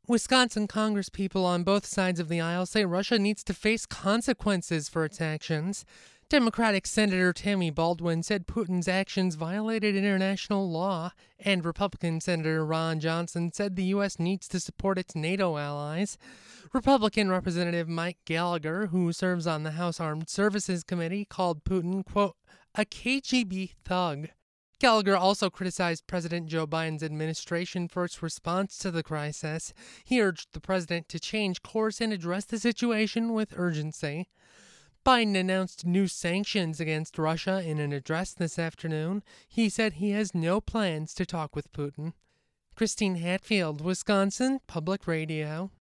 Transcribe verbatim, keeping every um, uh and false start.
Wisconsin congresspeople on both sides of the aisle say Russia needs to face consequences for its actions. Democratic Senator Tammy Baldwin said Putin's actions violated international law, and Republican Senator Ron Johnson said the U S needs to support its NATO allies. Republican Representative Mike Gallagher, who serves on the House Armed Services Committee, called Putin, quote, a K G B thug. Gallagher also criticized President Joe Biden's administration for its response to the crisis. He urged the president to change course and address the situation with urgency. Biden announced new sanctions against Russia in an address this afternoon. He said he has no plans to talk with Putin. Christine Hatfield, Wisconsin Public Radio.